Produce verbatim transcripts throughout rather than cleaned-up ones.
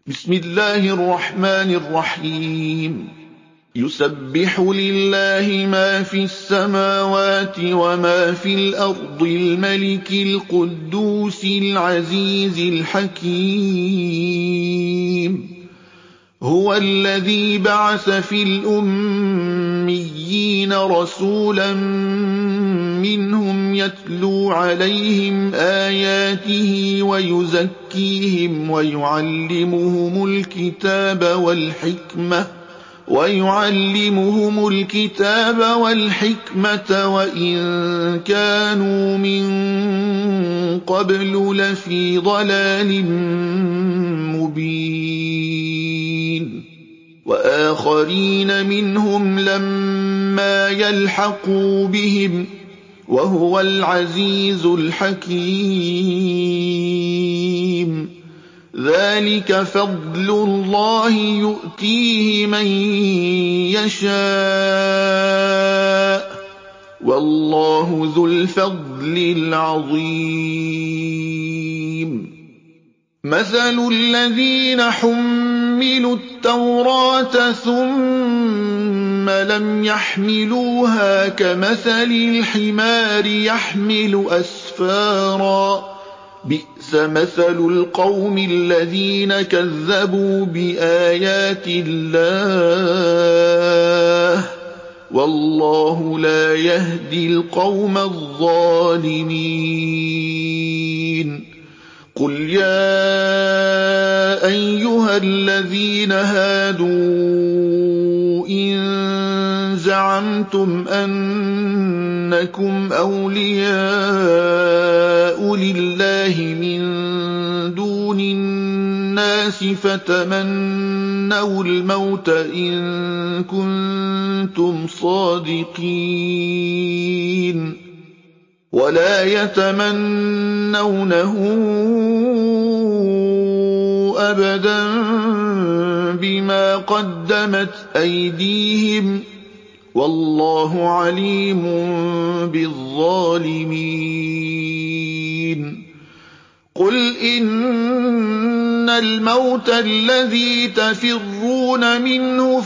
بسم الله الرحمن الرحيم يسبح لله ما في السماوات وما في الأرض الملك القدوس العزيز الحكيم هو الذي بعث في الأميين رسولا منهم يتلو عليهم آياته ويزكيهم ويعلمهم الكتاب والحكمة ويعلمهم الكتاب والحكمة وإن كانوا من قبل لفي ضلال مبين وآخرين منهم لما يلحقوا بهم وهو العزيز الحكيم ذلك فضل الله يؤتيه من يشاء والله ذو الفضل العظيم مثل الذين حملوا التوراة ثم لم يحملوها كمثل الحمار يحمل أسفارا بئس مثل القوم الذين كذبوا بآيات الله والله لا يهدي القوم الظالمين قل يا أيها الذين هادوا إن زعمتم أنكم أولياء لله من دون الناس فتمنوا الموت إن كنتم صادقين ولا يتمنونه أبدا بما قدمت أيديهم والله عليم بالظالمين قل إن الموت الذي تفرون منه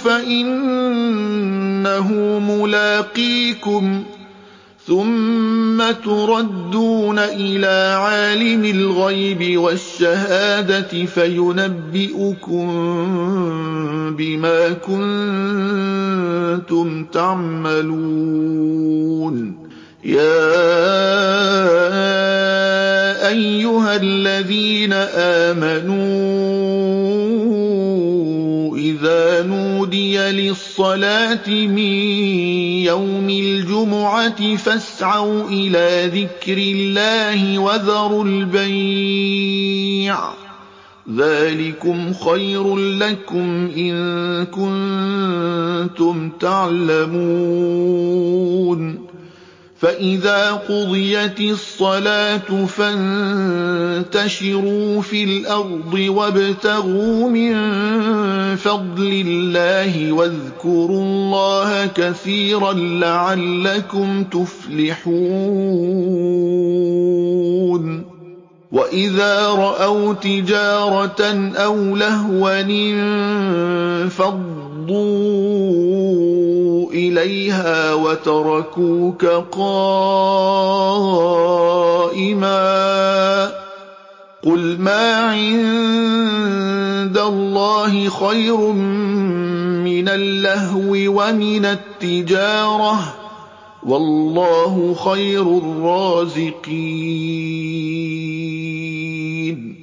فإنه ملاقيكم ثم تردون إلى عالم الغيب والشهادة فينبئكم بما كنتم تعملون يا أيها الذين آمنوا إذا نودي للصلاة من يوم الجمعة فاسعوا إلى ذكر الله وذروا البيع ذلكم خير لكم إن كنتم تعلمون فإذا قضيت الصلاة فانتشروا في الأرض وابتغوا من فضل الله واذكروا الله كثيرا لعلكم تفلحون وإذا رأوا تجارة أو لهوا انفضوا إليها وتركوك قائما قل ما عند الله خير من اللهو ومن التجارة والله خير الرازقين